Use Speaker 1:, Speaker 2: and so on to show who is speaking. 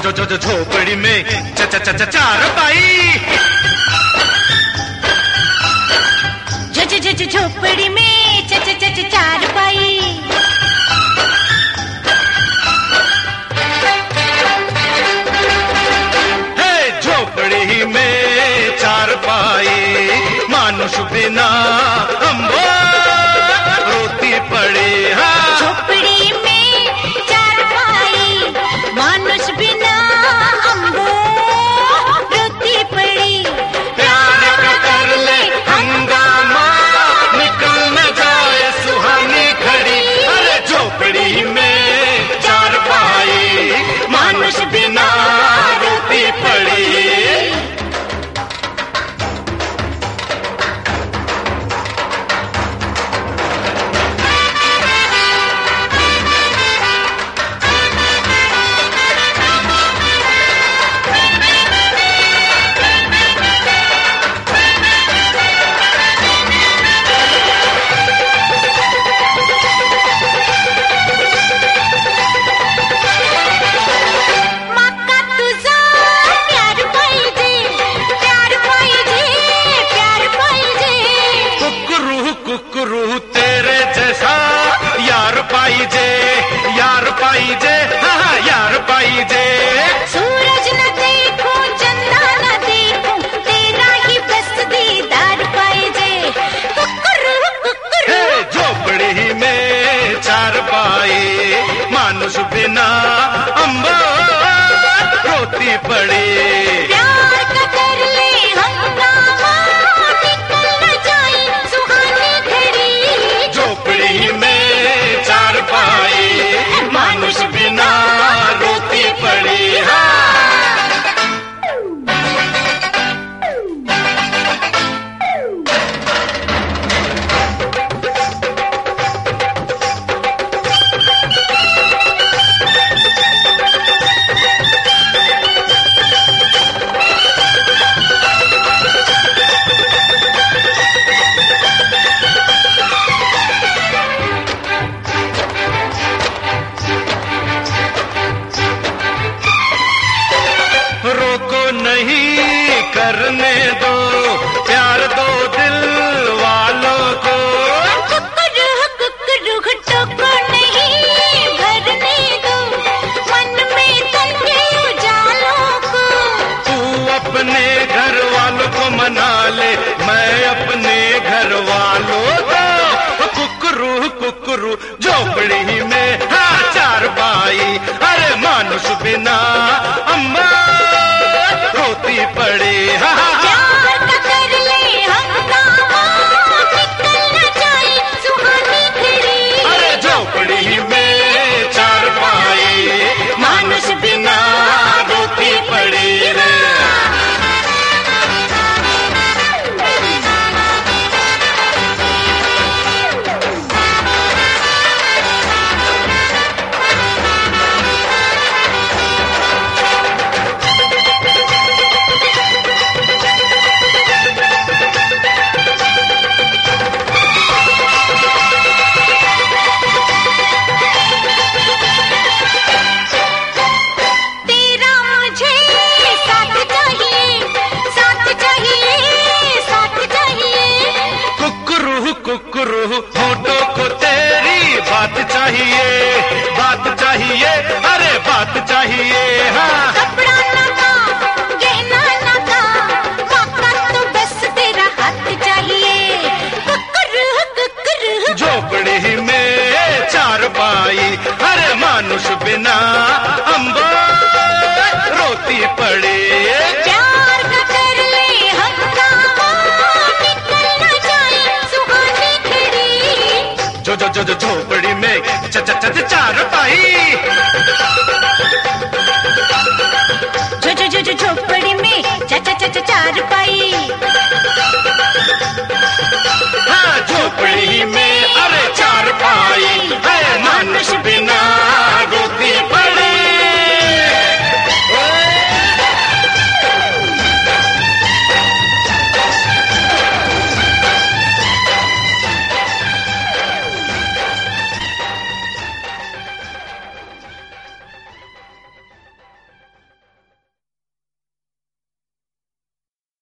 Speaker 1: जो झोपड़ी में चारपाई।
Speaker 2: झोपड़ी में चारपाई।
Speaker 1: है झोपड़ी में चारपाई, मानुष बिना अम्बो रोती पड़े। हाँ,
Speaker 2: झोपड़ी में चारपाई, मानुष बिना अम्बो रोती पड़ी।
Speaker 1: प्यार का कर ले हंगामा, निकल न जाए सुहानी घड़ी। अरे झोपड़ी में चारपाई, मानुष बिना रोती पड़ी। कुकरू तेरे जैसा यार पाई जे, यार पाई जे, हाँ यार पाई जे।
Speaker 2: सूरज न देखो चंदा न देखो, तेरा ही बस दीदार पाई जे। कुकरू कुकरू
Speaker 1: झोपड़ी में चारपाई, मानुष बिना अम्बो रोती पड़ी।
Speaker 2: प्यार का कर ले हंगामा, निकल न जाए सुहानी घड़ी।
Speaker 1: झोपड़ी में चारपाई, मानुष बिना रोती पड़ी। हाँ, रोको नहीं करने दो प्यार दो दिल वालों को।
Speaker 2: कुकरू टोको नहीं भरने दो, मन में तंगे उजालों को।
Speaker 1: तू अपने घर वालों को मना ले, मैं अपने घर वालों को। कुकरू कुकरू झोपड़ी में हाँ चारपाई, अरे मानुष बिना अम्मा रोती पड़ी। हाँ,
Speaker 2: प्यार का कर ले हंगामा, निकल न जाए सुहानी घड़ी।
Speaker 1: अरे झोपड़ी में चारपाई, मानुष बिना रोती पड़ी रे। कुकरू होठों को तेरी बात चाहिए, बात चाहिए, अरे बात चाहिए। हाँ,
Speaker 2: कपड़ा ना का, गहना ना का, मौका तो बस तेरा हाथ चाहिए। कुकरू
Speaker 1: झोपड़ी में चारपाई, अरे मानुष बिना अम्बो रोती पड़ी।
Speaker 2: प्यार का कर ले हंगामा, निकल न जाए सुहानी घड़ी।
Speaker 1: जो झोपड़ी में चारपाई।